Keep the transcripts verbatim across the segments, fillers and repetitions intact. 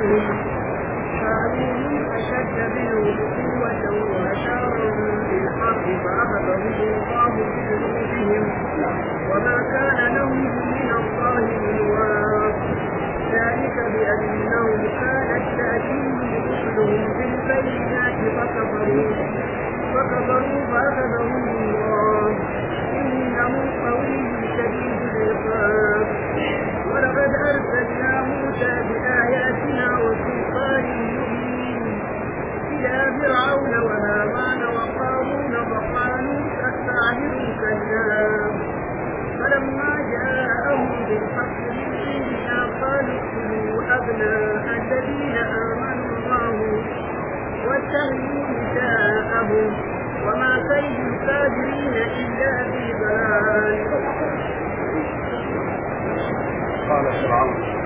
قومهم كانوا أشد منهم قوة وأشارا بالحق فأخذهم الله بذنوبهم وما كان لهم من الله من واق ذلك بأنهم كانت تأتيهم رسلهم بالبينات فكفروا فكفروا فأخذهم الله إنه قوي شديد العقاب ولقد أرسلنا موسى بآياتنا وسلطان مبين إلى فرعون وهامان وقارون فقالوا الساحر كذاب فلما جاءهم بالحق من عندنا قالوا اقتلوا أبناء الذين آمنوا معه واتخذوا نساءهم وما كيد الكافرين إلا في ضلال. قال فرعون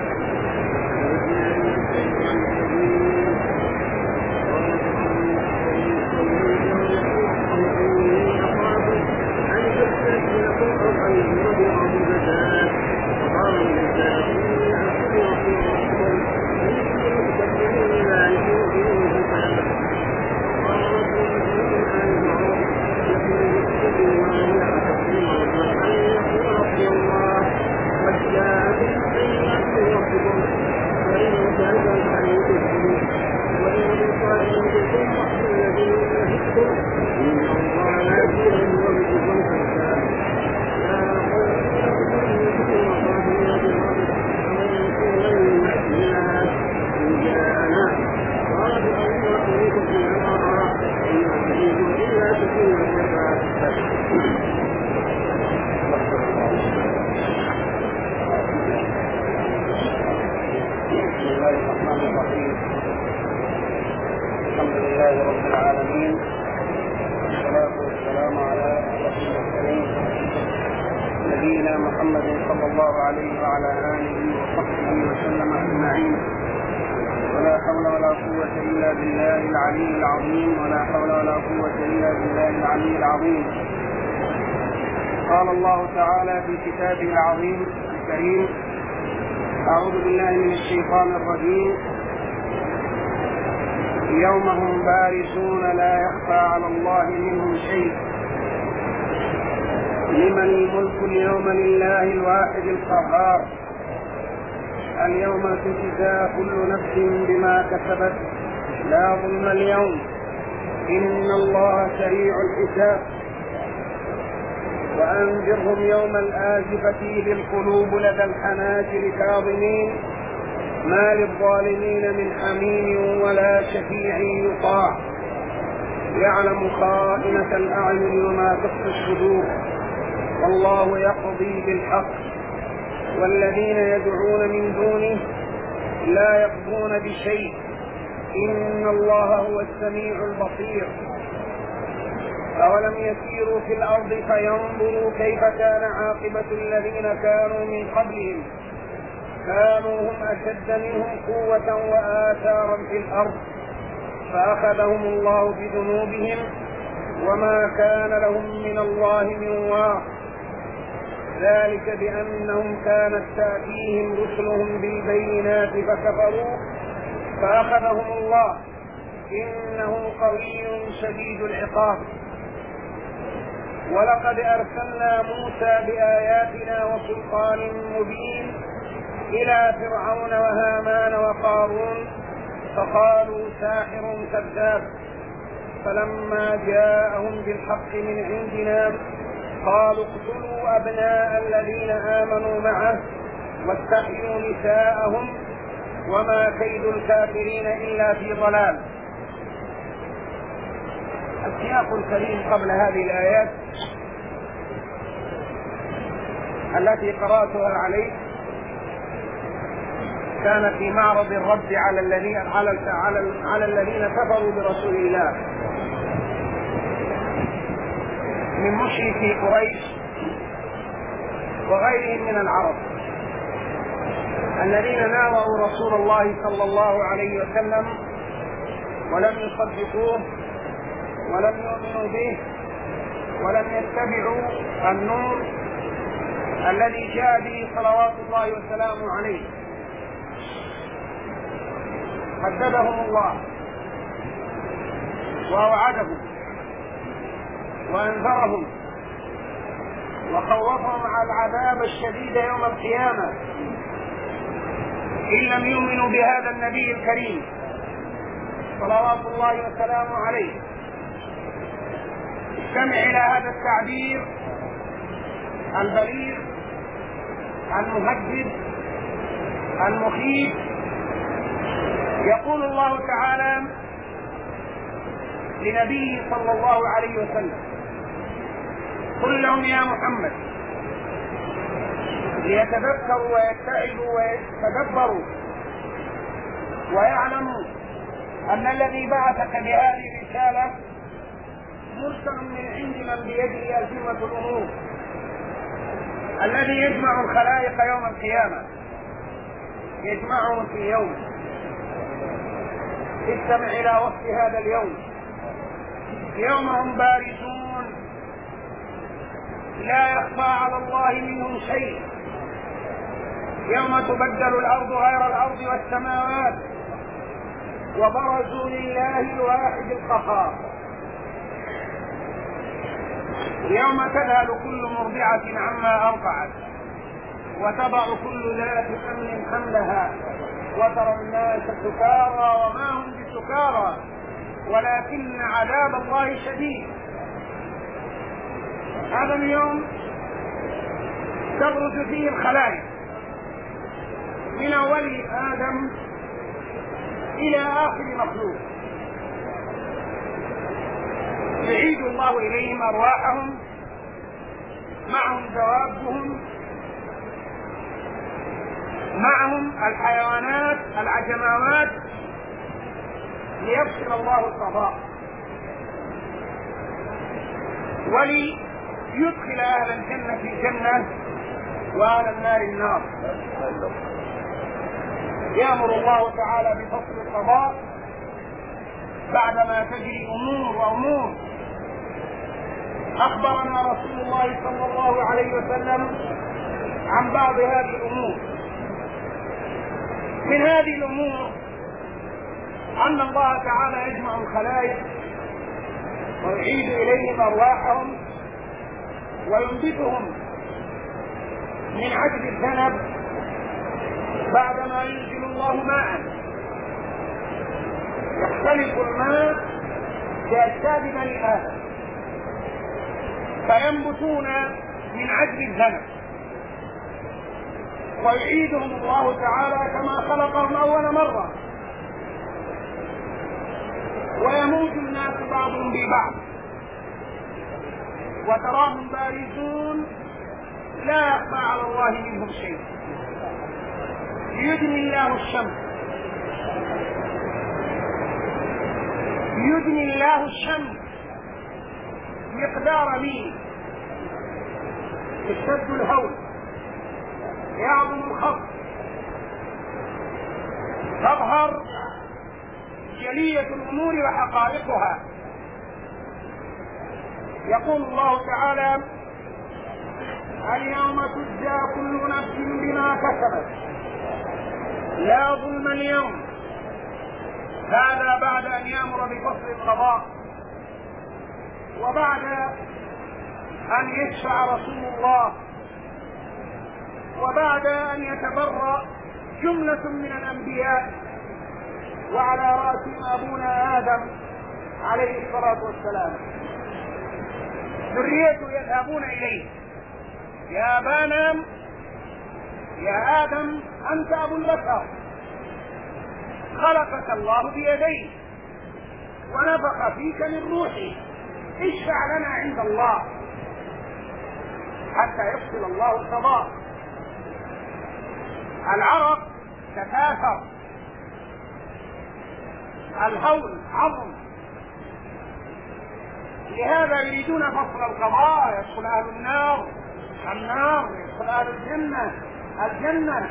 قال الله تعالى في كتابه العظيم الكريم: أعوذ بالله من الشيطان الرجيم. يوم هم بارزون لا يخفى على الله منهم شيء لمن الملك اليوم لله الواحد القهار اليوم تجزى كل نفس بما كسبت لا ظلم اليوم إن الله سريع الحساب وأنذرهم يوم الآزفة إذ القلوب لدى الحناجر كاظمين ما للظالمين من حميم ولا شفيع يطاع يعلم خائنة الأعين وما تخفي الصدور والله يقضي بالحق والذين يدعون من دونه لا يقضون بشيء إن الله هو السميع البصير. أولم يسيروا في الأرض فينظروا كيف كان عاقبة الذين كانوا من قبلهم كانوا هم أشد منهم قوة وآثارا في الأرض فأخذهم الله بذنوبهم وما كان لهم من الله من واق ذلك بأنهم كانت تأتيهم رسلهم بالبينات فكفروا فأخذهم الله إنه قوي شديد العقاب. ولقد أرسلنا موسى بآياتنا وسلطان مبين إلى فرعون وهامان وقارون فقالوا ساحر كذاب فلما جاءهم بالحق من عندنا قالوا اقتلوا أبناء الذين آمنوا معه واستحيوا نساءهم وما كيد الكافرين إلا في ضلال. السياق الكريم قبل هذه الآيات التي قرأتها عليه كان في معرض الرد على الذين على على على الذين كفروا برسول الله من مشركي قريش وغيرهم من العرب الذين ناووا رسول الله صلى الله عليه وسلم ولم يصدقوه ولم يؤمنوا به ولم يتبعوا النور الذي جاء به صلوات الله وسلامه عليه. هددهم الله وأوعدهم وأنذرهم وخوفهم على العذاب الشديد يوم القيامة إن لم يؤمنوا بهذا النبي الكريم صلوات الله وسلامه عليه. استمع إلى هذا التعبير البليغ المهدد المخيف. يقول الله تعالى لنبيه صلى الله عليه وسلم: قل لهم يا محمد ليتذكروا ويتعظوا ويتدبروا ويعلموا أن الذي بعثك بهذه الرسالة مرسل من عند من بيده أزمة الأمور، الذي يجمع الخلائق يوم القيامة، يجمعهم في يوم. استمع إلى وصف هذا اليوم: يوم هم بارزون لا يخفى على الله منهم شيء، يوم تبدل الأرض غير الأرض والسماوات وبرزوا لله الواحد القهار. يوم تذهل كل مرضعة عما أرضعت وتضع كل ذات حمل حملها وترى الناس سكارى وما هم بسكارى ولكن عذاب الله شديد. هذا اليوم تبرز فيه الخلائق من أول آدم إلى آخر مخلوق، يعيد الله إليهم أرواحهم، معهم دوابهم، معهم الحيوانات العجماوات، ليفصل الله القضاء وليدخل أهل الجنة في الجنة وأهل النار النار. يأمر الله تعالى بفصل القضاء بعدما تجري أمور وأمور. أخبرنا رسول الله صلى الله عليه وسلم عن بعض هذه الأمور. من هذه الأمور أن الله تعالى يجمع الخلائق ويعيد إليهم أرواحهم وينبتهم من عجب الذنب بعدما ينزل الله ماء، يختلف الماء بأجساد بني آدم فينبتون من عجب الذنب، ويعيدهم الله تعالى كما خلقهم أول مرة، ويموت الناس بعضهم ببعض وتراهم بارزون لا يخفى على الله منهم شيء. يدني الله الشمس يدني الله الشمس مقدار ميل، اشتد الهول، يعظم الخط، تظهر جلية الأمور وحقائقها. يقول الله تعالى: اليوم تجزى كل نفس بما كسبت لا ظلم اليوم. هذا بعد أن يأمر بفصل القضاء، وبعد أن يشفع رسول الله، وبعد أن يتبرأ جملة من الأنبياء وعلى رأسهم أبونا آدم عليه الصلاة والسلام. ذريته يذهبون إليه: يا أبانا يا آدم أنت أبو البشر، خلقك الله بيديه ونفخ فيك من روحه، اشفع لنا عند الله حتى يفصل الله القضاء. العرق تكاثر، الهول عظم، لهذا يريدون فصل القضاء، يدخل أهل النار النار، يدخل أهل الجنة الجنة.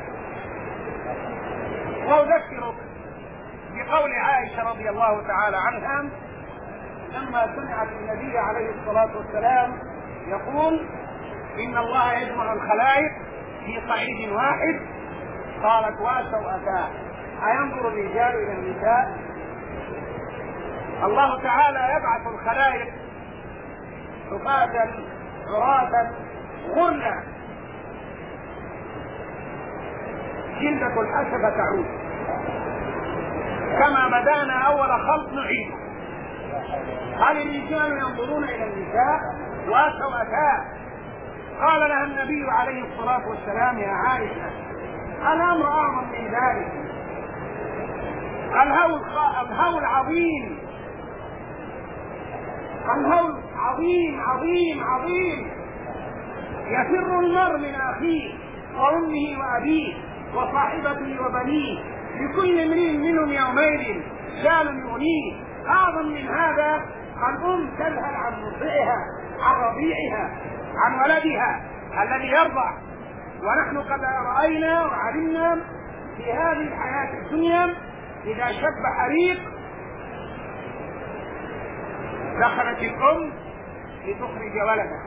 وأذكرك بقول عائشة رضي الله تعالى عنها لما سمعت النبي عليه الصلاة والسلام يقول: إن الله يجمع الخلائق في صعيد واحد، قالت: واسوا أتاه أينظر الرجال إلى النساء؟ الله تعالى يبعث الخلائق حفاة عراة غرلا، جلدة الحسبة تعود، كما بدأنا أول خلق نعيده. هل الرجال ينظرون إلى النساء؟ وسوأتان. قال لها النبي عليه الصلاة والسلام: يا عائشة، الأمر أعظم من ذلك، الهول الهول عظيم، الهول عظيم عظيم عظيم، يفر المرء من أخيه وأمه وأبيه وصاحبته وبنيه، لكل امرئ منهم يومئذ شان يغنيه. أعظم من هذا الأم تذهل عن مرضعها، عن رضيعها، عن ولدها الذي يرضع. ونحن قد رأينا وعلمنا في هذه الحياة الدنيا إذا شب حريق دخلت الأم لتخرج ولدها،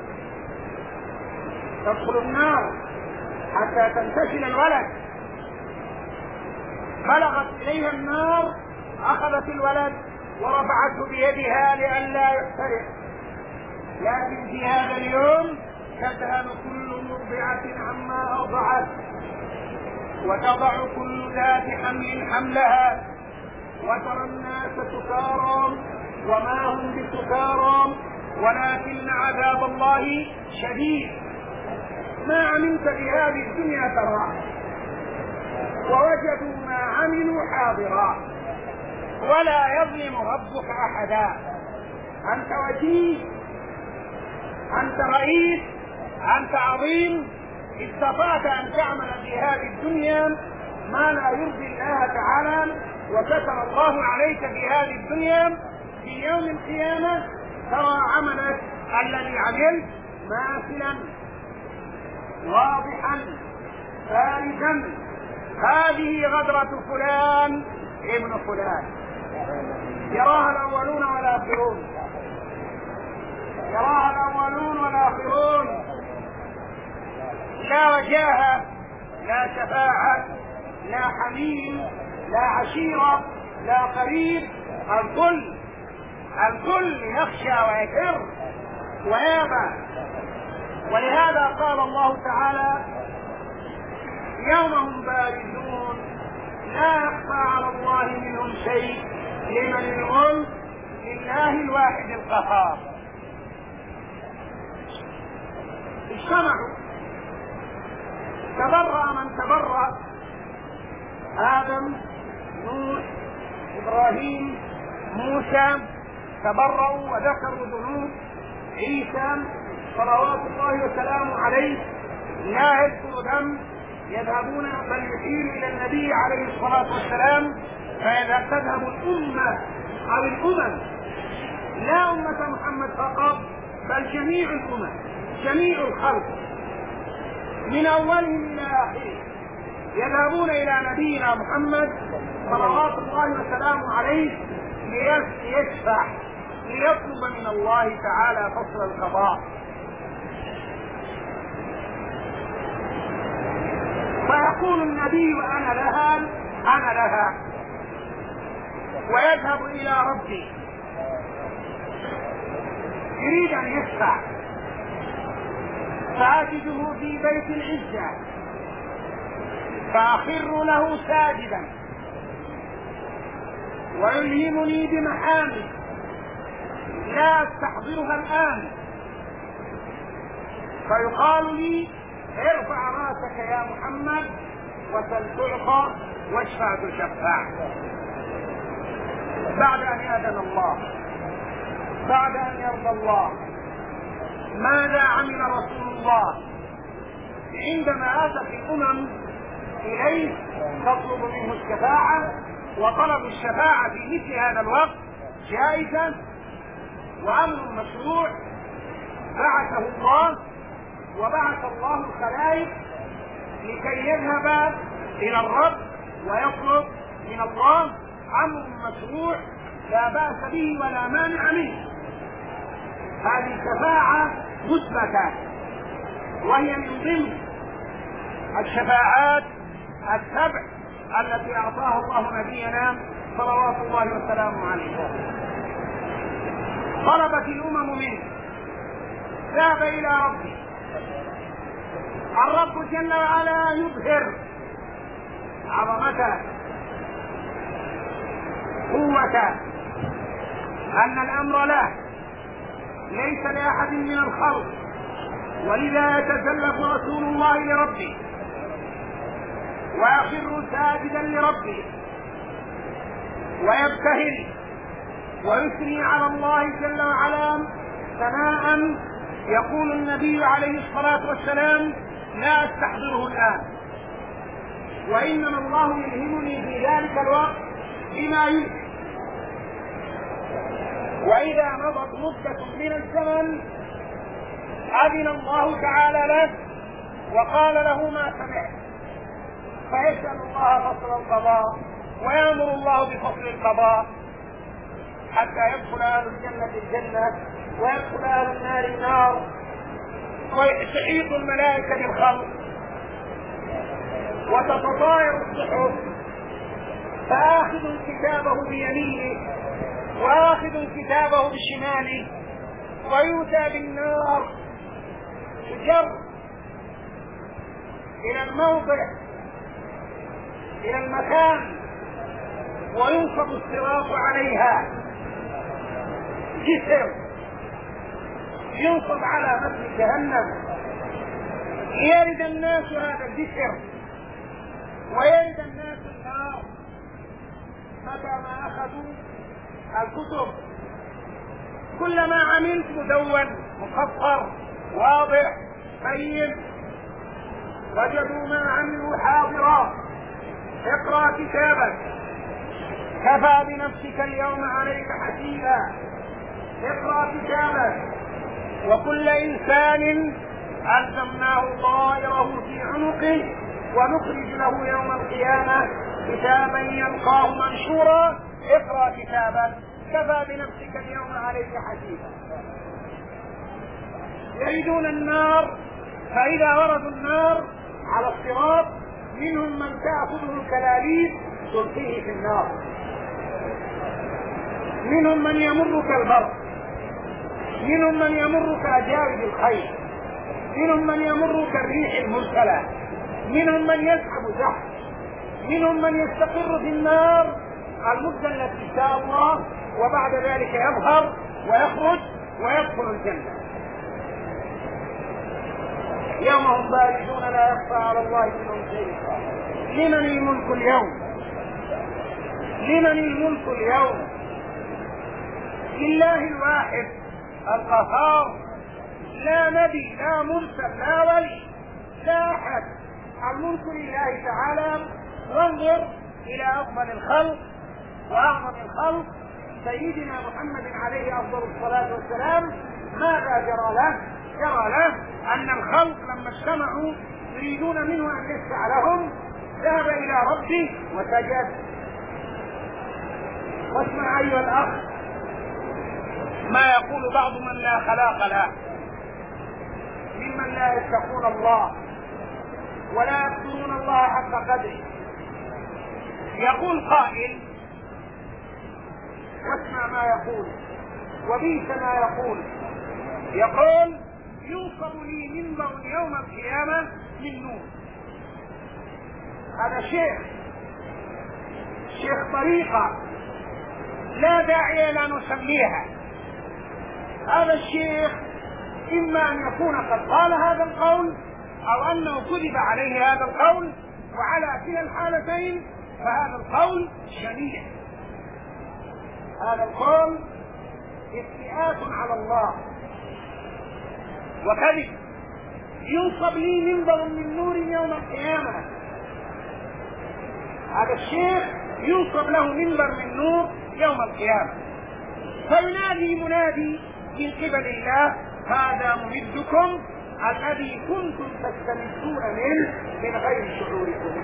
تدخل النار حتى تنتشل الولد، بلغت إليها النار، أخذت الولد ورفعته بيدها لئلا يحترق. لكن في هذا اليوم تذهل كل مرضعة عما أرضعت، وتضع كل ذات حمل حملها، وترى الناس سكارى وما هم بسكارى ولكن عذاب الله شديد. ما عملت بهذه الدنيا تراه، ووجدوا ما عملوا حاضرا، ولا يظلم ربك أحدا. أنت وجيه، أنت رئيس، أنت عظيم، استطعت أن تعمل في هذه الدنيا ما لا يرضي الله تعالى، وكتب الله عليك في هذه الدنيا. في يوم القيامة ترى عملك الذي عملت ماثلا واضحا بارزا. هذه غدرة فلان ابن فلان، يراها الأولون والآخرون، يراها الأولون والآخرون. لا وجاهة، لا شفاعة، لا حميم، لا عشيرة، لا قريب، الكل الكل يخشى ويكر ويابى. ولهذا قال الله تعالى: يوم هم بارزون لا يخفى على الله منهم شيء لمن الملك لله الواحد القهار. اجتمعوا، تبرأ من تبرأ، آدم، نوح، إبراهيم، موسى، تبرأوا وذكروا ذنوب عيسى صلوات الله وسلامه عليه، لا يذكر ذنب، يذهبون بل يشير إلى النبي عليه الصلاة والسلام، فإذا تذهب الأمة أو الأمم، لا أمة محمد فقط بل جميع الأمم، جميع الخلق من أولهم إلى آخره، يذهبون إلى نبينا محمد صلوات الله وسلامه عليه ليشفع، ليطلب من الله تعالى فصل القضاء. فيقول النبي: أنا لها أنا لها، ويذهب إلى ربي يريد أن يشفع، فأجده في بيت العزة فأخر له ساجدا ويلهمني بمحامد لا أستحضرها الآن، فيقال لي: ارفع راسك يا محمد وسل تعطى واشفع تشفع. بعد أن يأذن الله، بعد أن يرضى الله، ماذا عمل رسول الله عندما أتت الأمم إليه تطلب منه الشفاعة؟ وطلب الشفاعة في مثل هذا الوقت جائزة وأمر مشروع. بعثه الله، وبعث الله الخلائق لكي يذهب إلى الرب ويطلب من الله أمر مشروع لا بأس به ولا مانع منه. هذه الشفاعة مثبتة، وهي من ضمن الشفاعات السبع التي أعطاها الله نبينا صلوات الله وسلامه عليه. طلبت الأمم منه، ذهب إلى ربه. الرب جل وعلا يظهر عظمته، قوته، أن الأمر له ليس لأحد من الخلق، ولذا يتسلف رسول الله لربه ويخر ساجدا لربه ويبتهل ويثني على الله جل وعلا ثناء. يقول النبي عليه الصلاة والسلام: لا أستحضره الآن، وإنما الله يلهمني في ذلك الوقت بما يلهم. وإذا مضت مدة من الزمن أذن الله تعالى له وقال له: ما سمعت، فيسأل الله فصل القضاء ويأمر الله بفصل القضاء حتى يدخل أهل الجنة الجنة ويدخل أهل النار النار، وتحيط الملائكة بالخلق وتتطاير الصحف، فآخذ كتابه بيمينه وآخذ كتابه بشماله، ويؤتى بالنار تجر إلى الموضع، إلى المكان، وينصب الصراط عليها جسر ينصب على متن جهنم، ليرد الناس هذا الجسر ويرد الناس النار. متى ما أخذوا الكتب كل ما عملت مدون مفسر واضح بين، وجدوا ما عملوا حاضرا. اقرأ كتابك كفى بنفسك اليوم عليك حسيبا. اقرأ كتابك. وكل إنسان ألزمناه طائره في عنقه ونخرج له يوم القيامة كتابا يلقاه منشورا. اقرأ كتابك كفى بنفسك اليوم عليك حسيبا. يريدون النار، فإذا وردوا النار على الصراط منهم من تأخذه الكلاليب تلقيه في النار، منهم من يمر كالبرق، منهم من يمر كأجاوب الخيل، منهم من يمر كالريح المرسلة، منهم من يسحب زحف، منهم من يستقر في النار المدة التي شاء الله، وبعد ذلك يظهر ويخرج ويدخل الجنة. يوم هم بارزون لا يخفى على الله منهم شيء. لمن الملك اليوم؟ لمن الملك اليوم؟ لله الواحد القهار، لا نبي لا مرسل لا ولي لا أحد، الملك لله تعالى. وانظر إلى أفضل الخلق وأعظم الخلق سيدنا محمد عليه أفضل الصلاة والسلام، ماذا جرى له؟ جرى له أن الخلق لما اجتمعوا يريدون منه أن يشفع لهم ذهب إلى ربه وسجد. واسمع أيها الأخ ما يقول بعض من لا خلاق له ممن لا يتقون الله ولا يذكرون الله حق قدره. يقول قائل، واسمع ما يقول وبئس ما يقول، يقول: يوصل لي منبر يوم القيامة من نور. هذا شيخ شيخ طريقة لا داعي لا نسميها. هذا الشيخ إما أن يكون قد قال هذا القول أو أنه كذب عليه هذا القول، وعلى كلا الحالتين فهذا القول شنيع. هذا القول افتئات على الله وكذب. ينصب لي منبر من نور يوم القيامة. هذا الشيخ ينصب له منبر من نور يوم القيامة، فينادي منادي من قبل الله: هذا ممدكم الذي كنتم تستمدون منه من غير شعوركم.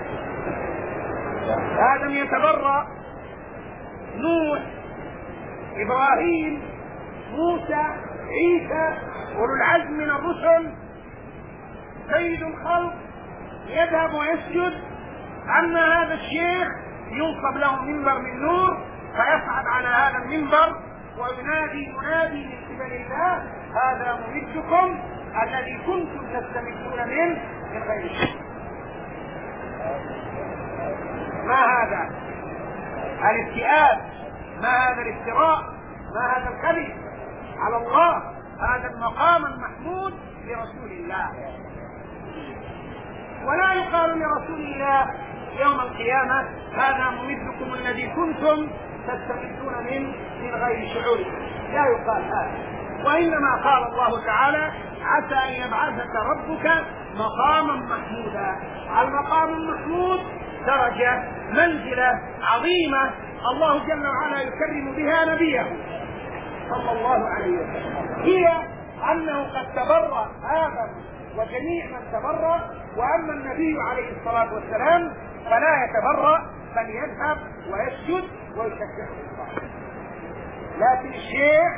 آدم يتبرأ، نوح، إبراهيم، موسى، عيسى، أولو العزم من الرسل، سيد الخلق يذهب ويسجد أما هذا الشيخ ينصب له منبر من نور فيصعد على هذا المنبر وينادي منادي من قبل الله: هذا ممدكم الذي كنتم تستمدون منه من غير شيء. ما هذا الافتئات؟ ما هذا الافتراء؟ ما هذا الكذب على الله؟ هذا المقام المحمود لرسول الله. ولا يقال لرسول الله يوم القيامة: هذا ممدكم الذي كنتم تستمدون منه من غير شعوركم. لا يقال هذا، وإنما قال الله تعالى: عسى أن يبعثك ربك مقاما محمودا. المقام المحمود درجة منزلة عظيمة الله جل وعلا يكرم بها نبيه صلى الله عليه وسلم، هي أنه قد تبرأ آدم وجميع من تبرأ، وأما النبي عليه الصلاة والسلام فلا يتبرأ بل يذهب ويسجد ويشكر الله. لكن الشيخ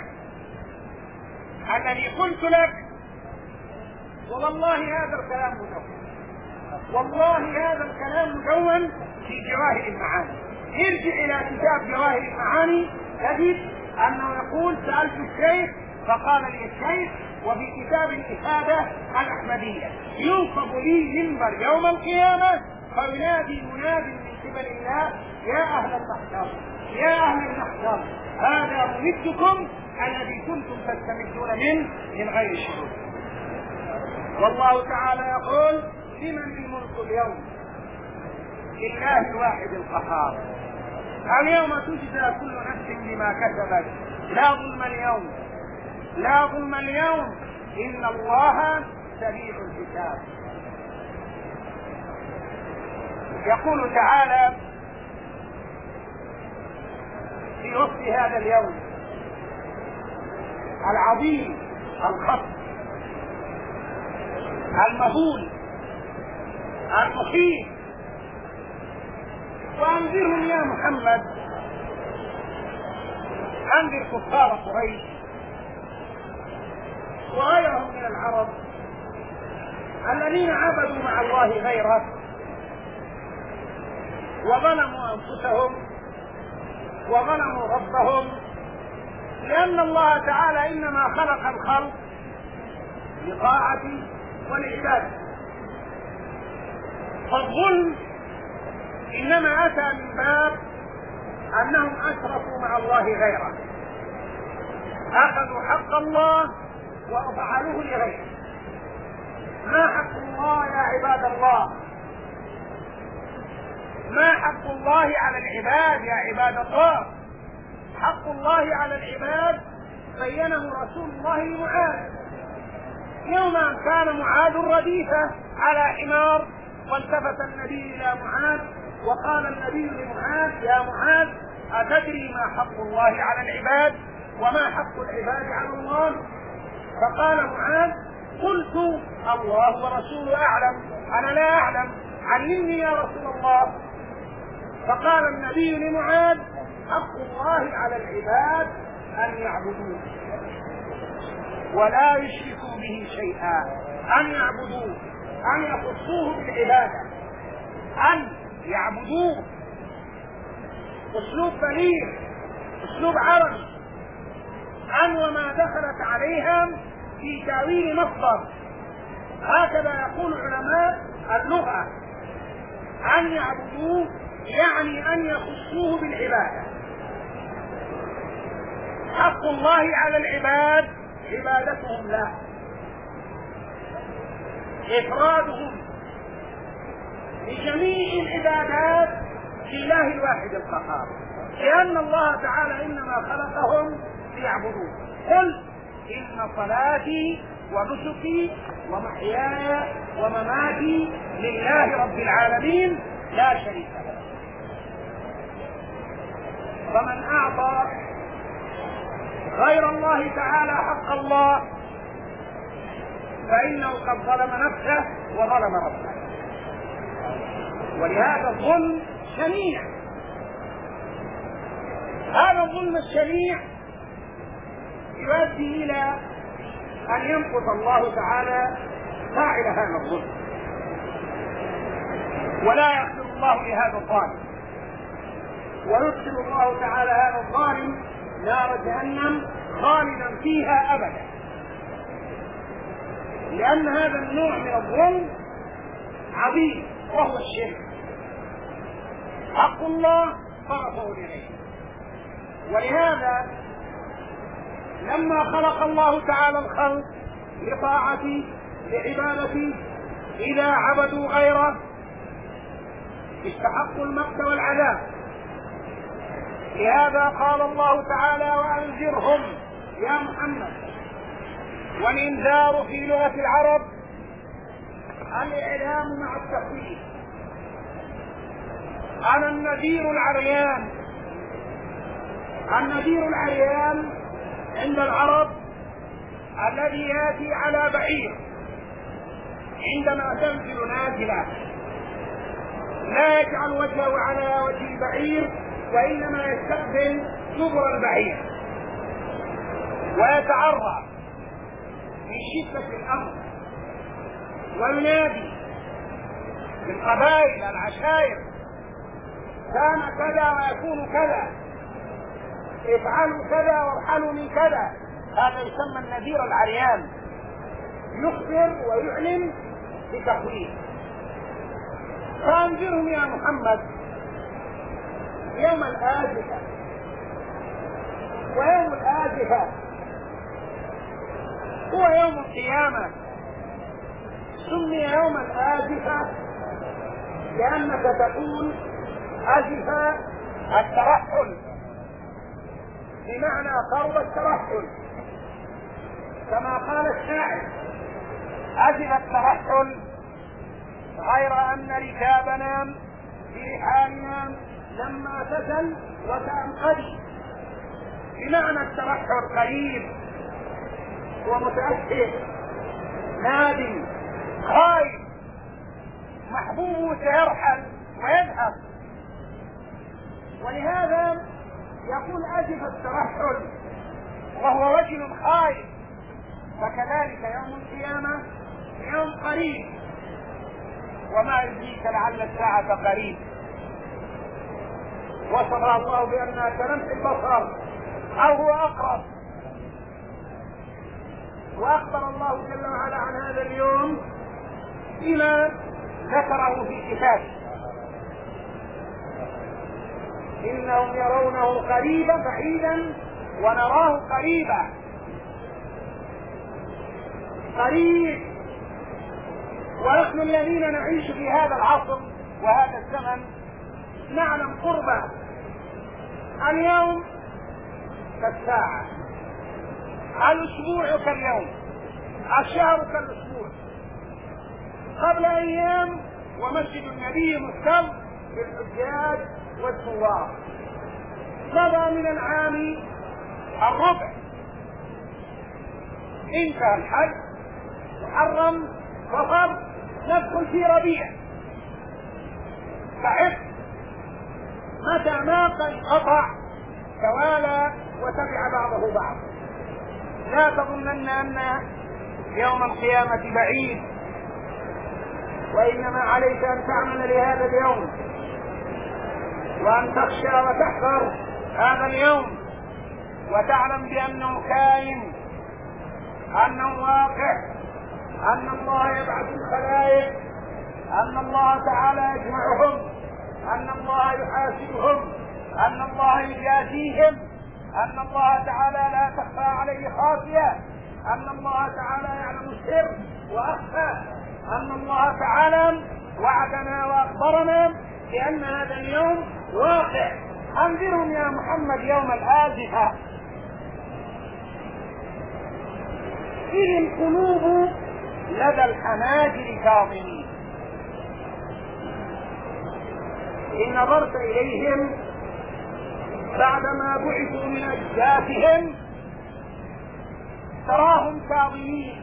الذي قلت لك، والله هذا الكلام مدون، والله هذا الكلام مدون في جواهر المعاني. ارجع إلى كتاب جواهر المعاني تجد أنه يقول: سألت الشيخ فقال لي الشيخ. وفي كتاب الإفادة الأحمدية: ينصب لي منبر يوم القيامة فينادي مناد من قبل الله: يا أهل المحشر، يا أهل المحشر، هذا ممدكم الذي كنتم تستمدون منه من غير شعور. والله تعالى يقول: لمن الملك اليوم؟ لله الواحد القهار. اليوم تجزى كل نفس بما كسبت، لا ظلم اليوم، لا ظلم اليوم، إن الله سريع الحساب. يقول تعالى في وصف هذا اليوم العظيم الخط المهول المخيف: وأنذرهم يا محمد، أنذر كفار قريش وغيرهم من العرب الذين عبدوا مع الله غيره وظلموا أنفسهم وظلموا ربهم، لأن الله تعالى إنما خلق الخلق لطاعته والعبادة. فالظلم إنما أتى من باب أنهم أشركوا مع الله غيره، أخذوا حق الله وفعلوه لغيره. ما حق الله يا عباد الله؟ ما حق الله على العباد يا عباد الله؟ حق الله على العباد بينه رسول الله لمعاذ يوم أن كان معاذ رديفة على حمار، والتفت النبي إلى معاذ وقال النبي لمعاذ: يا معاذ، أتدري ما حق الله على العباد وما حق العباد على الله؟ فقال معاذ: قلت الله ورسوله أعلم، أنا لا أعلم، علمني يا رسول الله. فقال النبي لمعاذ: حق الله على العباد أن يعبدوه ولا يشركوا به شيئا، أن يعبدوه، أن يخصوه بالعبادة، أن يعبدوه. أسلوب بليغ، أسلوب عربي، أن وما دخلت عليها في تأويل مصدر، هكذا يقول علماء اللغة. أن يعبدوه يعني أن يخصوه بالعبادة. حق الله على العباد عبادتهم له، إفرادهم بجميع العبادات لله الواحد القهار، لأن الله تعالى إنما خلقهم ليعبدوه. قل إن صلاتي ونسكي ومحياي ومماتي لله رب العالمين لا شريك له. فمن أعطى غير الله تعالى حق الله فإنه قد ظلم نفسه وظلم ربه. ولهذا الظلم شنيع، هذا الظلم الشنيع يؤدي إلى أن ينقص الله تعالى فاعل هذا الظلم، ولا يغفر الله لهذا الظالم، ويدخل الله تعالى هذا الظالم نار جهنم خالدا فيها أبدا، لأن هذا النوع من الظلم عظيم وهو الشرك، حق الله صرفه إليه. ولهذا لما خلق الله تعالى الخلق لطاعته لعبادته إذا عبدوا غيره استحقوا المقت والعذاب. لهذا قال الله تعالى: وأنذرهم يا محمد. والإنذار في لغة العرب الإعلام مع التخويف. أنا النذير العريان. النذير العريان عند العرب الذي يأتي على بعير عندما تنزل نازلة، لا يجعل وجهه على وجه البعير وإنما يستقبل دبر البعير ويتعرى من شدة الأمر وينادي بالقبائل العشائر: كان كذا ويكون كذا، افعلوا كذا وارحلوا من كذا. هذا يسمى النذير العريان، يخبر ويعلن بتخويف. فانذرهم يا محمد يوم الآزفة. ويوم الآزفة هو يوم القيامة. سمي يوم الآزفة لأنك تقول أزف الترحل، بمعنى قرب الترحل، كما قال الشاعر: أزف الترحل غير أن ركابنا في رحالنا لما تزل وتنقضي. بمعنى الترحل قريب ومتأثر نادم خايف، محبوب سيرحل ويذهب. ولهذا يقول أزف الترحل وهو رجل خايف. فكذلك يوم القيامة يوم قريب، وما يدريك لعل الساعة قريب. وصف الله بأنها كلمح البصر أو هو أقرب. وأخبر الله جل وعلا عن هذا اليوم بما ذكره في كتابه: إنهم يرونه قريبا بعيدا ونراه قريبا. قريب. ونحن الذين نعيش في هذا العصر وهذا الزمن نعلم قربه. اليوم كالساعة، الأسبوع كاليوم، الشهر كالأسبوع. قبل أيام ومسجد النبي مستمر بالحجاج والزوار. مضى من العام الربع، انتهى الحج، محرم، صفر، ندخل في ربيع. فعد متى ما انقطع توالى وتبع بعضه بعض. لا تظنن أن يوم القيامة بعيد، وإنما عليك أن تعمل لهذا اليوم، وأن تخشى وتحذر هذا اليوم، وتعلم بأنه كائن، أنه واقع، أن الله يبعث الخلائق، أن الله تعالى يجمعهم، أن الله يحاسبهم، أن الله يجازيهم، أن الله تعالى لا تخفى عليه خافية، أن الله تعالى يعلم السر وأخفى، أن الله تعالى وعدنا وأخبرنا بأن هذا اليوم واقع. أنذرهم يا محمد يوم الآزفة إذ القلوب لدى الحناجر كاظمين. إن نظرت إليهم بعدما بعثوا من أجداثهم تراهم كاظمين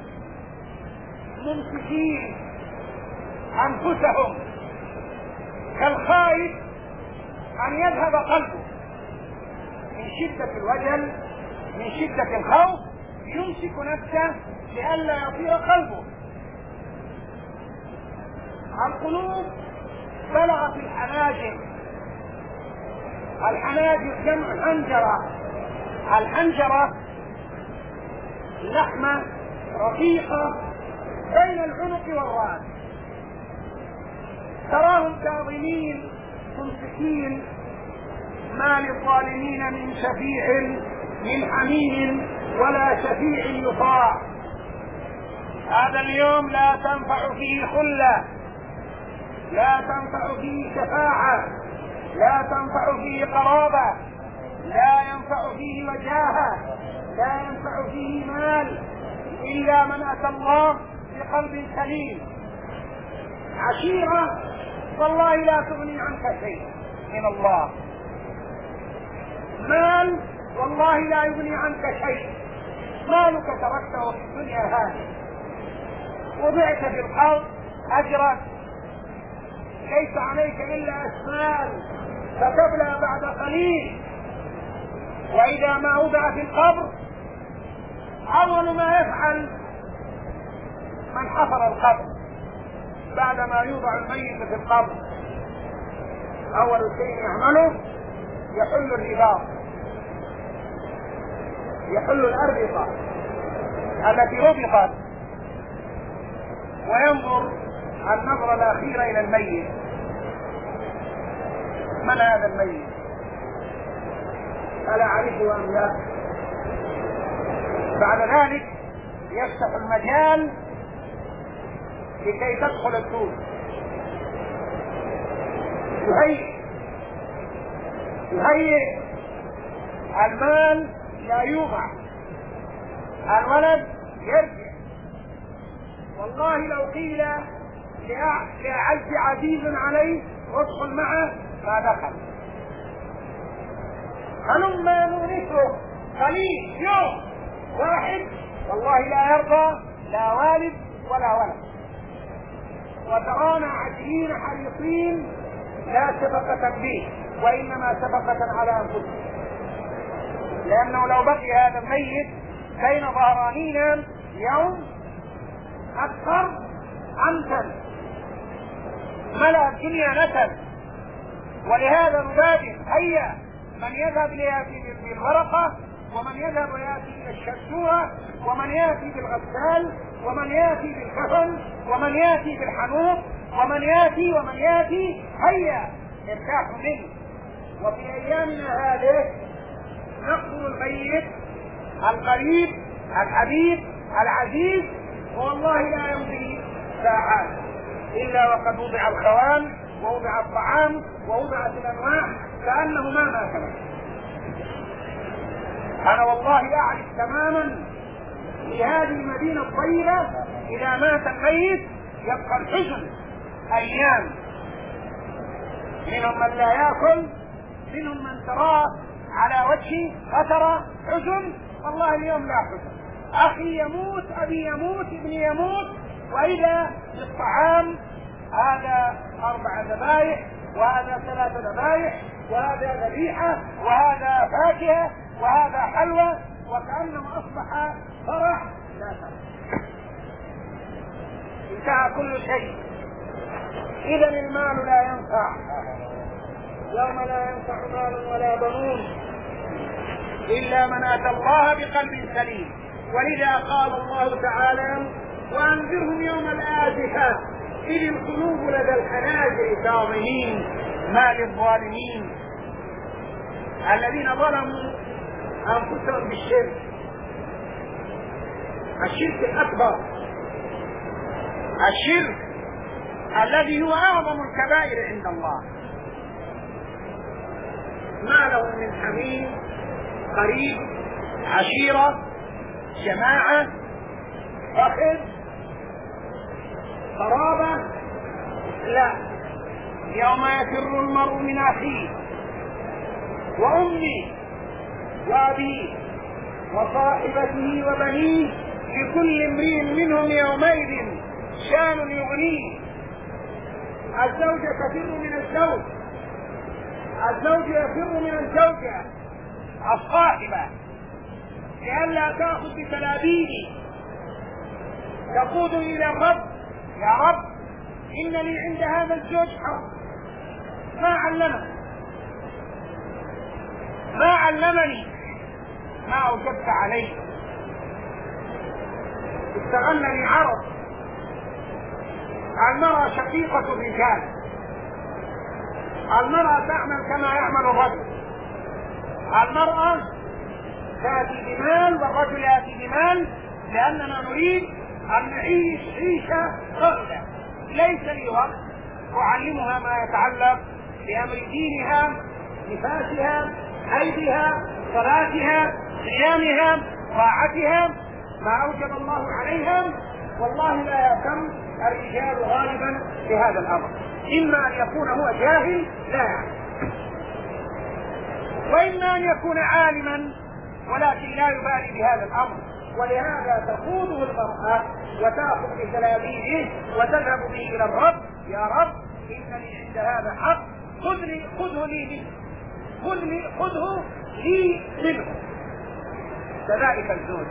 ممسكين أنفسهم، كالخائف أن يذهب قلبه من شدة الوجل، من شدة الخوف، يمسك نفسه لئلا يطير قلبه. القلوب بلغت الحناجر. الحناجر جمع حنجرة. الحنجرة لحمة رقيقة بين العنق والرأس، تراهم كاظمين ممسكين، ما للظالمين من شفيع من حميم ولا شفيع يطاع. هذا اليوم لا تنفع فيه خلة، لا تنفع فيه شفاعة، لا تنفع فيه قرابة، لا ينفع فيه وجاهة، لا ينفع فيه مال، إلا من أتى الله بقلب سليم. عشيرة والله لا تغني عنك شيء من الله، مال والله لا يغني عنك شيء، مالك تركته في الدنيا هذه، وضعت في الأرض أجرك، ليس عليك إلا أسنان فتبلى بعد قليل. وإذا ما وضع في القبر أول ما يفعل من حفر القبر بعدما يوضع الميت في القبر أول شيء يعمله يحل الرباط، يحل الأربطة التي ربطت، وينظر النظرة الأخيرة إلى الميت. من هذا الميت؟ ألا أعرفه أم لا؟ بعد ذلك يفتح المجال لكي تدخل السوق، يهيئ يهيئ المال لا يوضع، الولد يرجع. والله لو قيل لأعز عزيز عليه وادخل معه ما دخل. هلما نورثه قليل يوم واحد والله لا يرضى لا والد ولا ولد. وترانا عاجلين حريصين لا شفقة به وإنما شفقة على أنفسهم، لأنه لو بقي هذا الميت بين ظهرانينا يوم أكثر أمثل ملأ الدنيا نسل. ولهذا نبادر هيا من يذهب ليأتي بالورقة، ومن يذهب ويأتي بالشجورة، ومن يأتي بالغسال، ومن يأتي بالكفن، ومن يأتي بالحنوط، ومن يأتي ومن يأتي هيا ارتاحوا منه. وفي أيامنا هذه نقتل الميت القريب الحبيب العزيز، والله لا يمضي ساعات إلا وقد وضع الخوان ووضع الطعام ووضعت الأنواع كأنه ما مات. أنا والله أعرف تماما في هذه المدينة الطيبة إذا مات الميت يبقى الحزن أيام، منهم من لا يأكل، منهم من تراه على وجهه أثر حزن. والله اليوم لا حزن، أخي يموت، أبي يموت، ابني يموت، وإذا بالطعام هذا أربع ذبائح، وهذا ثلاث ذبائح، وهذا ذبيحة، وهذا فاكهة، وهذا حلوى، وكأنما أصبح فرح لا فرح، انتهى كل شيء. إذا المال لا ينفع، يوم لا ينفع مال ولا بنون إلا من أتى الله بقلب سليم. ولذا قال الله تعالى: وأنذرهم يوم الآزفة إذ القلوب لدى الحناجر كاظمين ما للظالمين الذين ظلموا أنفسهم بالشرك، الشرك الأكبر، الشرك الذي هو أعظم الكبائر عند الله. ما لهم من حميم، قريب، عشيرة، جماعة، فخذ، قرابة، لا. يوم يفر المرء من أخيه وأمه وأبيه وصاحبته وبنيه لكل امرئ منهم يومئذ شان يغنيه. الزوجة تفر من الزوج، الزوج يفر من الزوجة، الصاحبة لئلا تأخذ بتلابيبه تقود إلى الرب: يا رب إن لي عند هذا الزوج حق، علمني ما علمني ما أوجبت عليه. استغلني عرض. المرأة شقيقة الرجال، المرأة تعمل كما يعمل الرجل، المرأة تأتي بمال والرجل يأتي بمال، لأننا نريد أن نعيش عيشة رغدة. ليس لي وقت أعلمها ما يتعلق بأمر دينها، نفاسها، حيضها، صلاتها، صيامها، طاعتها، ما أوجب الله عليها. والله لا يهتم الرجال غالبا بهذا الأمر، إما أن يكون هو جاهل لا يعلم، وإما أن يكون عالما ولكن لا يبالي بهذا الأمر. ولهذا تخوضه المرأة وتأخذ بجلابيبه وتذهب به إلى الرب: يا رب إنني عند هذا حق، خذني خذه لي خذني خذه لي منه. كذلك الزوج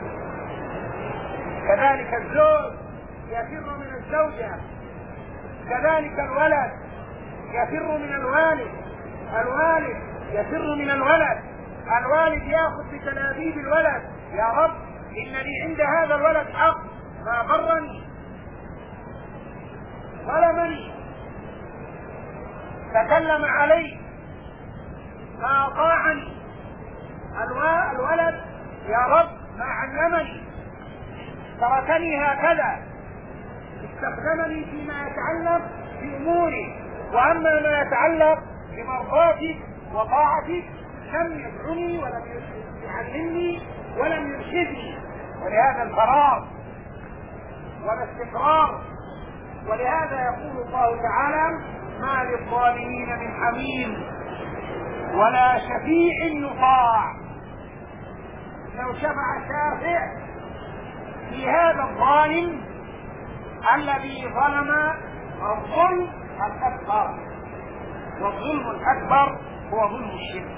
كذلك الزوج يفر من الزوجة، كذلك الولد يفر من الوالد، الوالد يفر من الولد، الوالد يأخذ بتلابيب الولد: يا رب إنني عند هذا الولد حق، ما برني ظلمني تكلم علي ما أطاعني. الولد: يا رب ما علمني، تركني هكذا، استخدمني فيما يتعلق بأموري، وأما ما يتعلق بمرضاتك وطاعتك لم يدعني ولم يعلمني ولم يرشدني. ولهذا الفراغ والاستقرار. ولهذا يقول الله تعالى: ما للظالمين من حميم ولا شفيع يطاع. لو شفع شافع في هذا الظالم الذي ظلم الظلم الأكبر، والظلم الأكبر هو ظلم الشرك،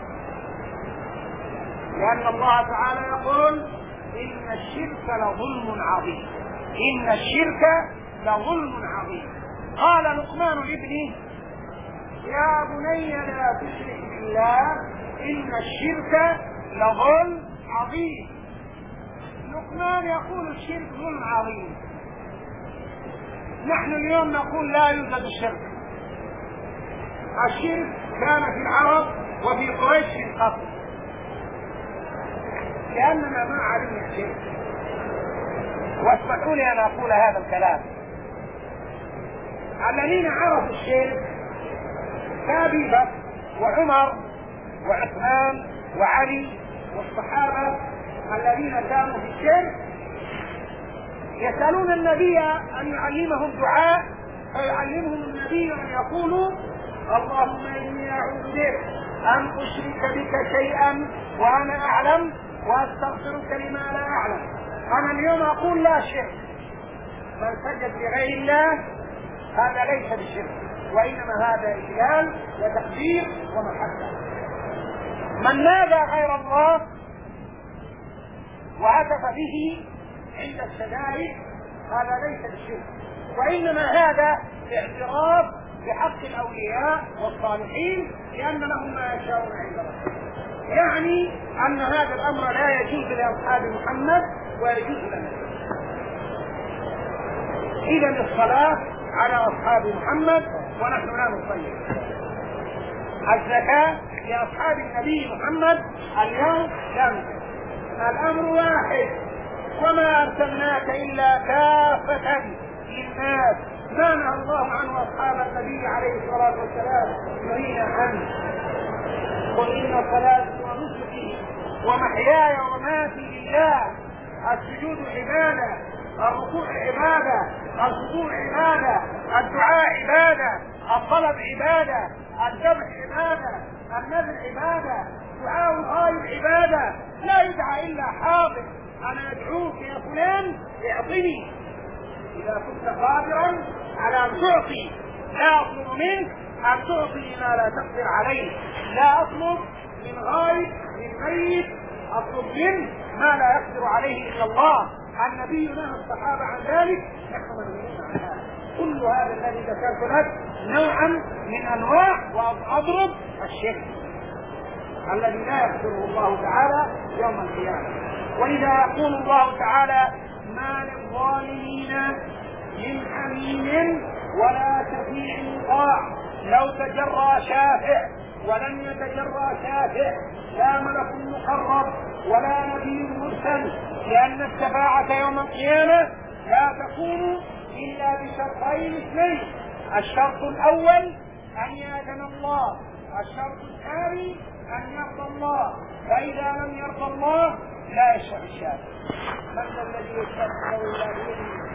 لأن الله تعالى يقول: إن الشرك لظلم عظيم، إن الشرك لظلم عظيم. قال لقمان لابنه: يا بني لا تشرك بالله إن الشرك لظلم عظيم. لقمان يقول الشرك ظلم عظيم، نحن اليوم نقول لا يوجد الشرك. الشرك كان في العرب وفي قريش في القبر، لأننا ما علمنا الشرك. واسمحوا لي أن أقول هذا الكلام: الذين عرفوا الشرك كأبي بكر وعمر وعثمان وعلي والصحابة الذين كانوا في الشرك يسألون النبي أن يعلمهم دعاء، فيعلمهم النبي أن يقولوا: اللهم إني أعوذ بك أن أشرك بك شيئا وأنا أعلم وأستغفرك لما لا أعلم. أنا اليوم أقول لا شرك، من سجد لغير الله هذا ليس بشرك، وإنما هذا إجلال وتقدير ومحبة. من نادى غير الله وهتف به عند الشدائد هذا ليس بالشرك، وإنما هذا اعتراف بحق الأولياء والصالحين، لأن لهم ما يشاءون عند ربهم. يعني أن هذا الأمر لا يجوز لأصحاب محمد ويجوز لنا. إذن الصلاة على أصحاب محمد ونحن لا نصلي. الزكاة لأصحاب النبي محمد اليوم لا نصلي. الأمر واحد: وما أرسلناك إلا كافة للناس. ما نهى الله عنه أصحاب النبي عليه الصلاة والسلام نهينا عنه: قل إن صلاتي ونسكي ومحياي ومماتي لله. السجود عبادة، الركوع عبادة، الخضوع عبادة، الدعاء عبادة، الطلب عبادة، الذبح عبادة، النذر عبادة، دعاء الغائب عبادة. لا يدعى إلا حاضر: أنا أدعوك يا فلان اعطني. إذا كنت قادرا على أن تعطي، لا أطلب منك أن تعطي ما لا تقدر عليه، لا أطلب من غائب من ميت، أطلب منه ما لا يقدر عليه إلا الله. النبي نهى الصحابة عن ذلك، نحن منهيون عن هذا. كل هذا الذي ذكرت لك نوعا من انواع واضرب الشرك الذي لا يغفره الله تعالى يوم القيامه. ولذا يقول الله تعالى: ما للظالمين من حميم ولا شفيع يطاع لو تجرى شافع ولن يتجرى شافع لا ملك مقرب ولا نبي مرسل، لأن الشفاعة يوم القيامة لا تكون إلا بشرطين اثنين: الشرط الأول أن يأذن الله، الشرط الثاني أن يرضى الله، فإذا لم يرضى الله لا يشفع الشافع. من ذا الذي يشفع عنده إلا بإذنه؟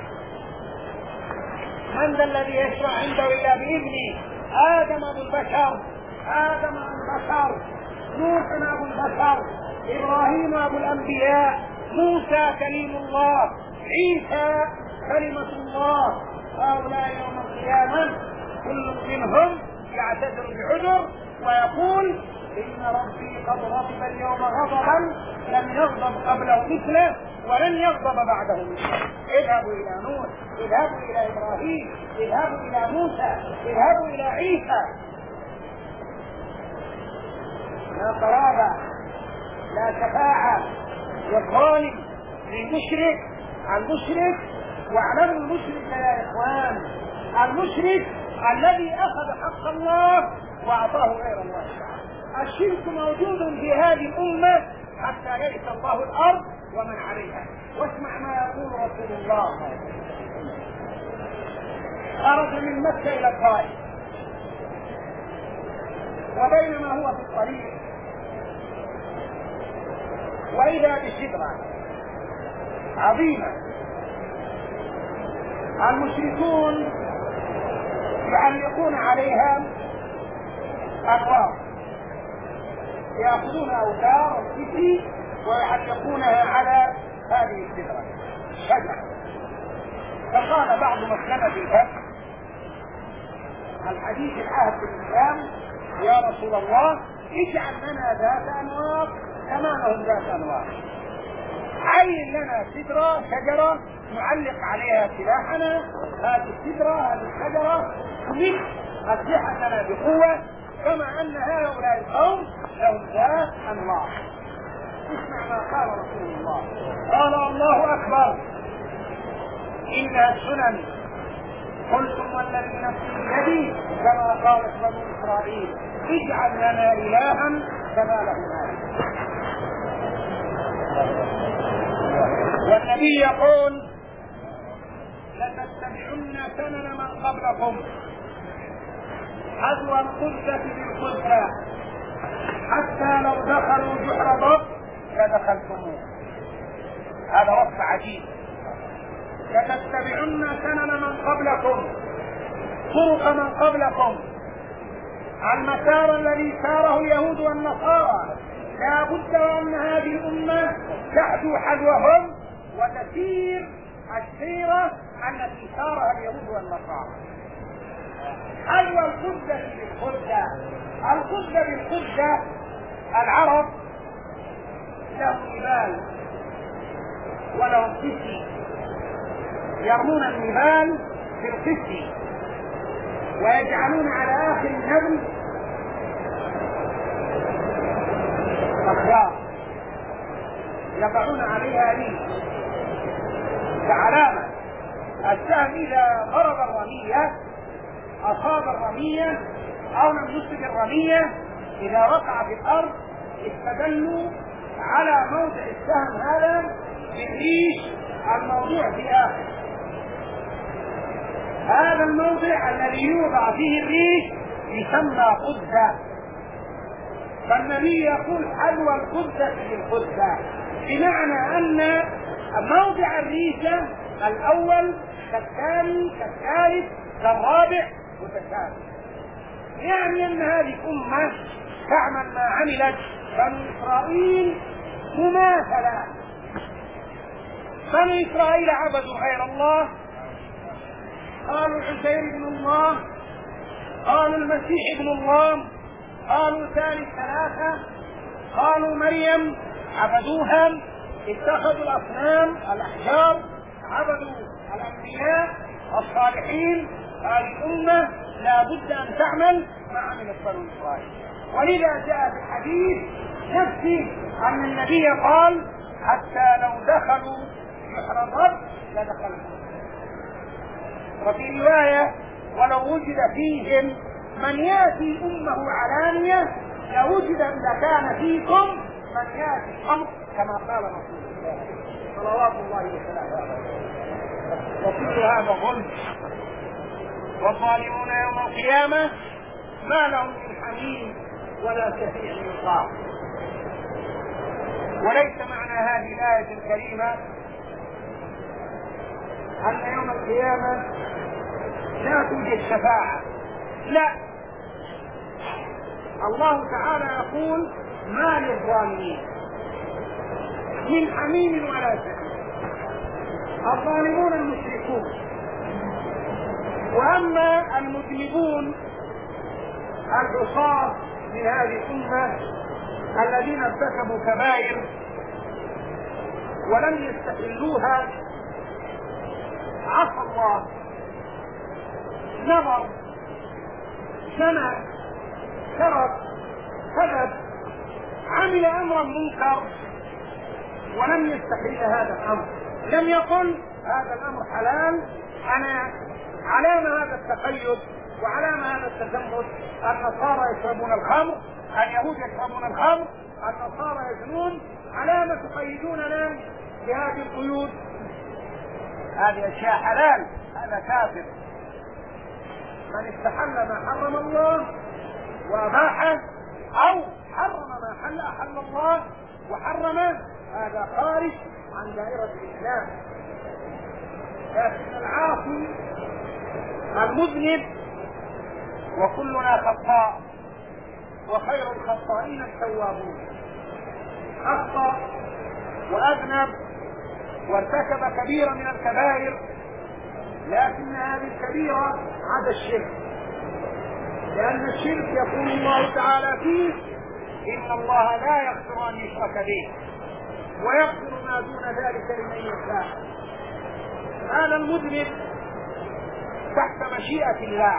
من ذا الذي يشفع عنده إلا بإذنه؟ آدم أبو البشر، آدم أبو البشر، نوح أبو البشر، إبراهيم أبو الأنبياء، موسى كليم الله، عيسى كلمة الله. هؤلاء يوم القيامة كل منهم يعتذر بعذر ويقول: إن ربي قد غضب اليوم غضبا لم يغضب قبله مثله ولن يغضب بعده مثله. اذهبوا إلى نوح، اذهبوا إلى إبراهيم، اذهبوا إلى موسى، اذهبوا إلى عيسى. لا قرابة، لا شفاعة للظالم، للمشرك. المشرك، واعلموا المشرك يا إخوان، المشرك الذي أخذ حق الله وأعطاه غير الله تعالى. الشرك موجود في هذه الأمة حتى يرث الله الأرض ومن عليها. واسمع ما يقول رسول الله: خرج من مكة إلى الطائف، وبينما هو في الطريق وإذا بشجرة عظيمة المشركون يعلقون عليها أقوام، يأخذون أوتار الكتي ويعلقونها على هذه الشجرة شجرة. فقال بعض مسلمة الفتح الحديث العهد بالإسلام: يا رسول الله اجعل لنا ذات أنوار كما لهم ذات أنوار، عين لنا شجرة شجرة نعلق عليها سلاحنا، هذه الشجرة هذه الشجرة تمد أسلحتنا بقوة كما أن هؤلاء القوم لهم ذات أنوار. اسمع ما قال رسول الله، قال: الله أكبر إنها السنن، قلتم والذي نفسي بيدي كما قالت بنو إسرائيل: اجعل لنا إلها كما له مال. والنبي يقول: لتتبعن سنن من قبلكم حذو القدة بالقدة حتى لو دخلوا جحر ضب لدخلتموه. هذا وصف عجيب. لتتبعن سنن من قبلكم، طرق من قبلكم، المسار الذي ساره اليهود والنصارى. لا بد وأن هذه الأمة تحذو حذوهم وتسير السيرة التي سارها اليهود والنصارى. حذو القدة بالقدة. القدة بالقدة العرب لهم نبال ولهم قسي، يرمون النبال في القسي ويجعلون على آخر النبل أخيار يضعون عليها ريش كعلامة. السهم إذا ضرب الرمية أصاب الرمية أو لم يصب الرمية، إذا وقع في الأرض استدلوا على موضع السهم هذا بالريش الموضوع في آخر. هذا الموضع الذي يوضع فيه الريش يسمى قدة. فالنبي يقول: حذو القدة بالقدة، بمعنى أن موضع الريشة الأول كالثاني كالثالث كالرابع متساوي. يعني أن هذه الأمة تعمل ما عملت بنو إسرائيل مماثلة. بنو إسرائيل عبدوا غير الله، قالوا عزير ابن الله، قالوا المسيح ابن الله، قالوا ثالث ثلاثة، قالوا مريم، عبدوها. اتخذوا الأصنام الأحجار، عبدوا الأنبياء، الصالحين هذه الأمة لا بد أن تعمل ما عملت بنو إسرائيل. ولذا جاء في الحديث نفسه أن النبي قال حتى لو دخلوا بحر الرب لدخلوا. وفي رواية ولو وجد فيهم من ياتي أمه علانية لوجد لكان فيكم من ياتي الأمر كما قال رسول الله صلوات الله وسلامه عليه. وكل هذا ظلم. والظالمون يوم القيامة ما لهم من حميم ولا شفيع يطاع. وليس معنى هذه الآية الكريمة أن يوم القيامة لا توجد شفاعة، لا. الله تعالى يقول ما للظالمين من حميم ولا شفيع. الظالمون المشركون. وأما المذنبون العصاة من هذه الأمة الذين ارتكبوا كبائر ولم يستحلوها عصى الله، نظر، سمع، ترك، كذب، عمل أمرا منكر ولم يستحل هذا الأمر، لم يقل هذا الأمر حلال. أنا علامة هذا التقيد وعلامة هذا التزمت. النصارى يشربون الخمر، اليهود يشربون الخمر، النصارى يزنون، علامة تقيدوننا بهذه القيود؟ هذه أشياء حلال، هذا كافر. من استحل ما حرم الله وأباحه أو حرم ما حل أحل الله وحرم، هذا خارج عن دائرة الإسلام. لكن العاصي المذنب، وكلنا خطاء وخير الخطائين التوابون، أخطأ وأذنب وارتكب كبيرة من الكبائر، لكن هذه الكبيرة عدا الشرك، لأن الشرك يقول الله تعالى فيه إن الله لا يغفر أن يشرك به ويغفر ما دون ذلك لمن يشاء. هذا المذنب تحت مشيئة الله،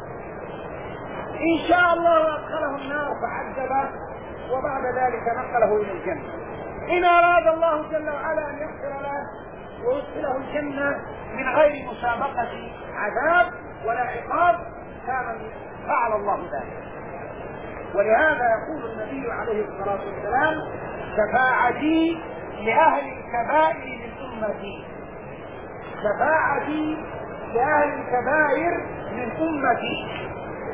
إن شاء الله أدخله النار فعذبه وبعد ذلك نقله إلى الجنة. إن أراد الله جل وعلا أن يغفر له ويدخله الجنة من غير مسابقة عذاب ولا عقاب كان فعل الله ذلك. ولهذا يقول النبي عليه الصلاة والسلام شفاعتي لأهل الكبائر من أمتي، شفاعتي لأهل الكبائر من أمتي.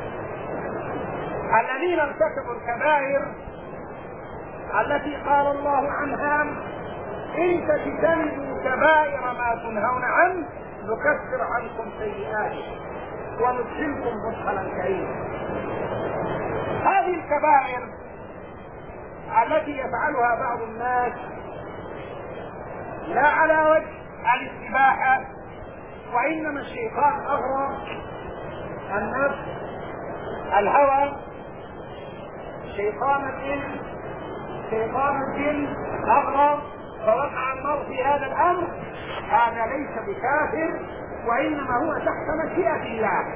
الذين ارتكبوا الكبائر التي قال الله عنها إن تجتنبوا كبائر ما تنهون عنه نكفر عنكم سيئاتكم وندخلكم مدخلا كريما. هذه الكبائر التي يفعلها بعض الناس لا على وجه الاستباحة، وإنما الشيطان أغرى، النفس، الهوى، شيطان الإنس، شيطان الجن أغرى، فوقع المرء في هذا الأمر، هذا ليس بكافر وإنما هو تحت مشيئة الله.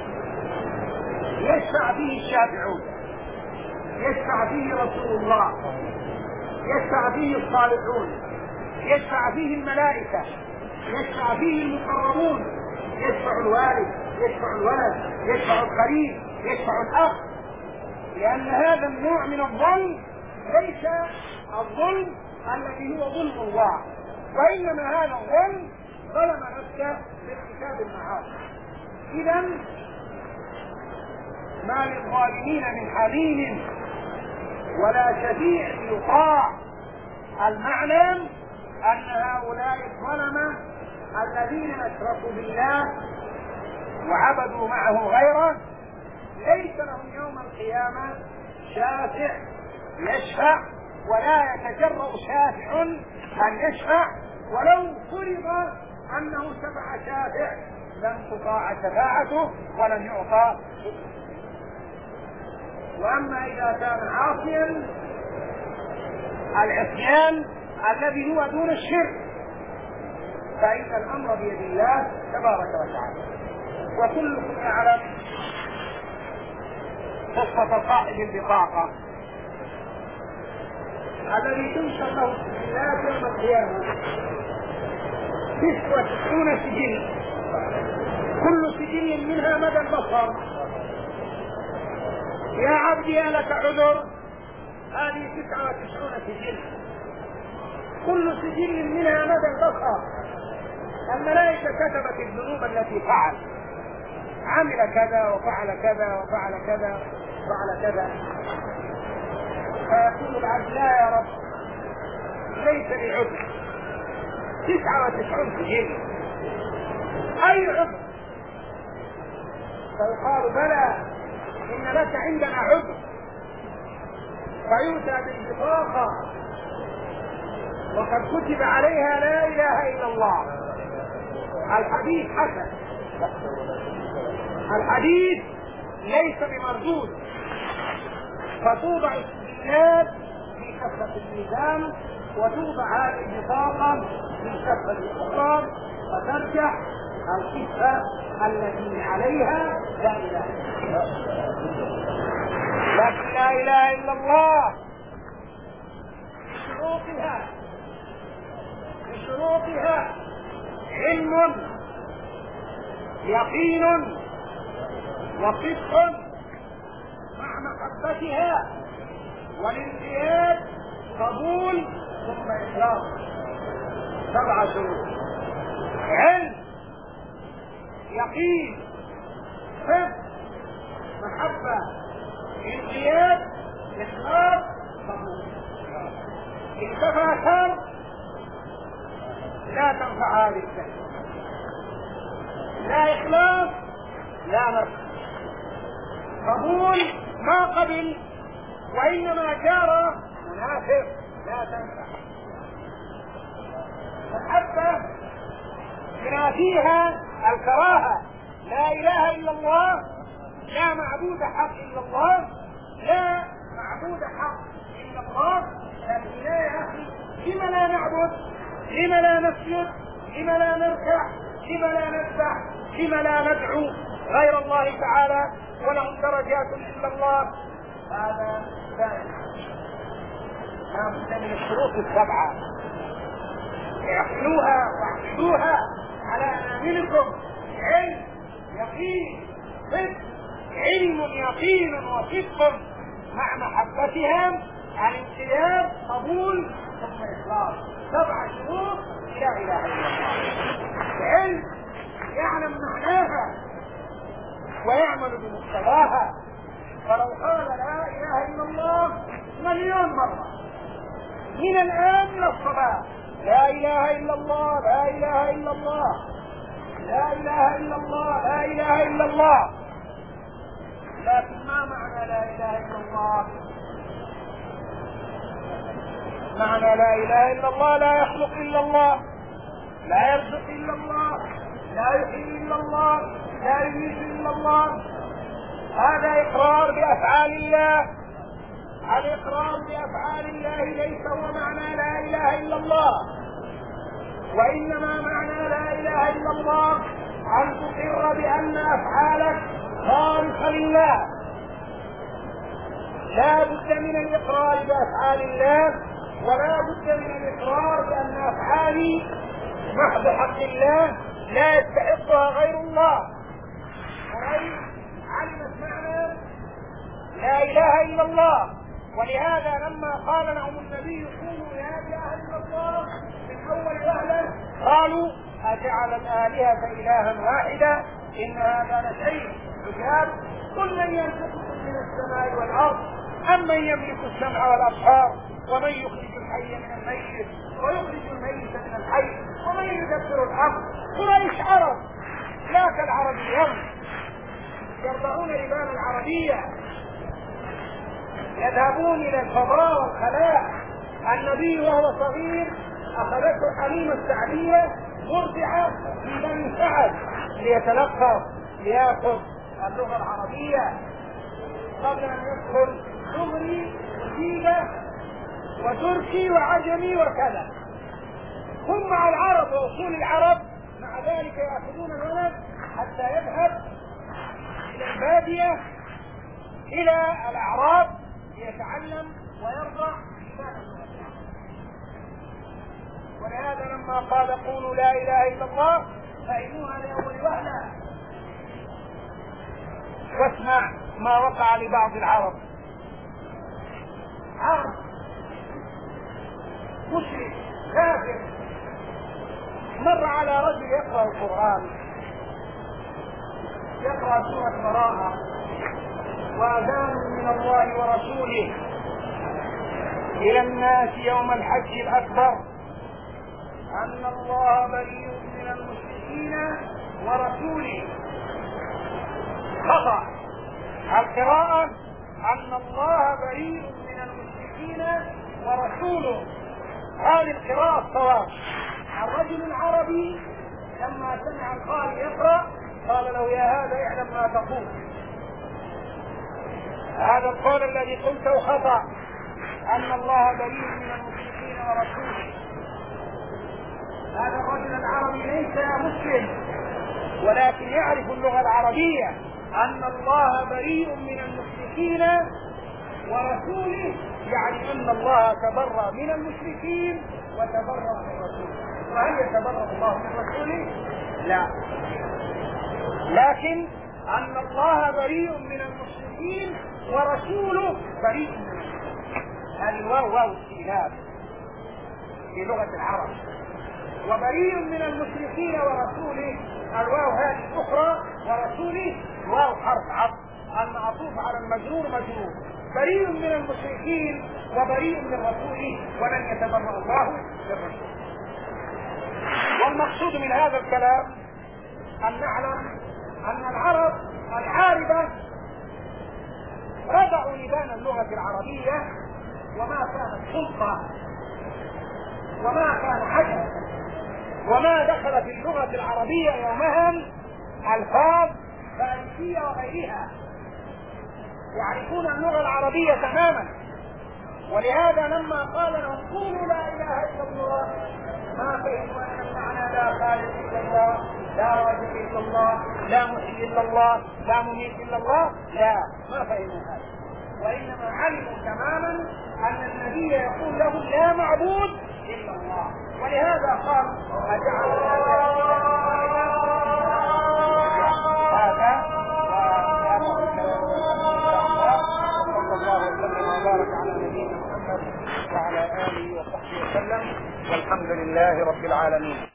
يشفع فيه الشافعون، يشفع فيه رسول الله، يشفع فيه الصالحون، يشفع فيه الملائكة، يشفع فيه المقربون، يشفع الوالد، يشفع الولد، يشفع القريب، يشفع الأخ. لأن هذا النوع من الظلم ليس الظلم الذي هو ظلم الله، وإنما هذا الظلم ظلم نفسه بارتكاب المعاصي. إذا ما للظالمين من حميم ولا شفيع يطاع. المعنى أن هؤلاء الظلمة الذين أشركوا بالله وعبدوا معه غيره ليس لهم يوم القيامة شافع يشفع، ولا يتجرأ شافع أن يشفع، ولو فرض أنه شفع شافع لم تطاع شفاعته ولم يعطى. وأما إذا كان عاصيا العصيان الذي هو دون الشرك فإن الأمر بيد الله تبارك وتعالى. وكلكم يعلم قصة صاحب البطاقة الذي تنشر له السجلات يوم القيامة تسعة وتسعون سجل، كل سجل منها مدى البصر. يا عبدي ألك عذر؟ هذه تسعة وتسعون سجل، كل سجل منها مدى البصر. الملائكة كتبت الذنوب التي فعل، عمل كذا وفعل كذا وفعل كذا وفعل كذا. فيقول العبد لا يا رب ليس لي عذر، تسعة وتسعون سجل أي عذر؟ فيقال بلى إن لك عندنا عذر، فيؤتى بالبطاقة وقد كتب عليها لا إله إلا الله. الحديث حسن، الحديث ليس بمردود. فتوضع السجلات في كفة الميزان وتوضع هذه البطاقة في كفة الأخرى فترجح الكفة التي عليها لا إله إلا الله. لكن لا إله إلا الله بشروطها بشروطها علم يقين وصدق مع محبتها والانقياد قبول ثم إخلاص. سبع شروط: علم يقين صدق محبة انقياد إخلاص قبول. إن تفاكر لا تنفع هذه الكلمة، لا إخلاص لا نفع، قبول ما قبل وإنما جار منافق لا تنفع. محبة بما فيها الكراهة، لا إله إلا الله، لا معبود حق إلا الله، لا معبود حق إلا الله. لكن لا يا أخي لما لا نعبد؟ لما لا نسجد؟ لما لا نركع؟ لما لا نذبح؟ لما لا ندعو غير الله تعالى ولهم درجات إلا الله؟ هذا لا بد من الشروط السبعة، اعقلوها واعقلوها على أناملكم: علم يقين صدق، علم يقين وصدق مع محبتهم، الانقياد قبول ثم إخلاص. سبع شروط لا إله إلا الله. علم يعلم معناها ويعمل بمقتضاها، فلو قال لا إله إلا الله مليون مرة من الآن إلى الصباح: لا إله إلا الله، لا إله إلا الله، لا إله إلا الله، لا إله إلا الله. لكن ما معنى لا إله إلا الله؟ معنى لا إله إلا الله: لا يخلق إلا الله، لا يرزق إلا الله، لا يحيي إلا الله، لا يميت إلا الله. هذا إقرار بأفعال الله. الإقرار بأفعال الله ليس هو معنى لا إله إلا الله، وإنما معنى لا إله إلا الله أن تقر بأن أفعالك خالصة لله. لا بد من الإقرار بأفعال الله، ولا بد من الإقرار بأن أفعالي محض حق الله لا يستحقها غير الله. قريش علمت معنى لا إله إلا الله، ولهذا لما قال لهم النبي قولوا لا إله إلا الله من أول وهلة قالوا أجعل الآلهة إلها واحدا إن هذا لشيء عجاب. قل من يرزقكم من السماء والأرض أمن يملك السمع والأبصار ومن يخرج الحي من الميت ويخرج الميت من الحي ومن يدبر الأمر. قريش عرب لا كالعرب اليوم يرضعون لبان العربية، يذهبون إلى الفضاء والخلاء. النبي وهو صغير أخذته حليمة السعدية مرضعة في بني سعد ليتلقى ليأخذ اللغة العربية قبل أن يدخل دغري وجيبة وتركي وعجمي وكذا. هم مع العرب وأصول العرب، مع ذلك يأخذون الولد حتى يذهب إلى البادية إلى الأعراب ليتعلم ويرضع لسان اللغة. ولهذا لما قال قولوا لا إله إلا الله فإنوها لأول وهلة. واسمع ما وقع لبعض العرب، عرب مشرك كافر مر على رجل يقرأ القرآن، يقرأ سورة براءة وأذان من الله ورسوله إلى الناس يوم الحج الأكبر أن الله بريء من المشركين ورسوله. خطأ القراءة أن الله بريء من المشركين ورسوله، هذه القراءة الصواب. الرجل العربي لما سمع القارئ يقرأ قال له يا هذا اعلم ما تقول، هذا القول الذي قلته خطأ، أن الله بريء من المشركين ورسوله. هذا الرجل العربي ليس مسلم ولكن يعرف اللغة العربية، أن الله بريء من المشركين ورسوله يعني أن الله تبرأ من المشركين وتبرأ من رسوله. وهل يتبرأ الله من رسوله؟ لا، لكن أن الله بريء من المشركين ورسوله بريء من المشركين. هذه الواو واو استئناف في لغة العرب. وبريء من المشركين ورسوله الواو هذه الأخرى ورسوله واو حرف عطف المعطوف على المجرور مجرور. بريء من المشركين وبريء من رسوله ولن يتبرأ الله للرسول. والمقصود من هذا الكلام أن نعلم أن العرب العاربة رضعوا لبان اللغة العربية، وما كانت سلطة وما كان حجم وما دخل في اللغة العربية يومها ألفاظ فارسية وغيرها، يعرفون اللغة العربية تماما. ولهذا لما قال لهم قولوا لا إله إلا الله ما فهموا أن المعنى لا خالق إلا الله، لا رازق إلا الله، لا محيي إلا الله، لا مميت إلا الله، لا، ما فهموا هذا، وإنما علموا تماما أن النبي يقول لهم لا معبود إلا الله. ولهذا قال أجعل هذا وصلى الله وسلم وبارك على نبينا محمد وعلى آله وصحبه وسلم، والحمد لله رب العالمين.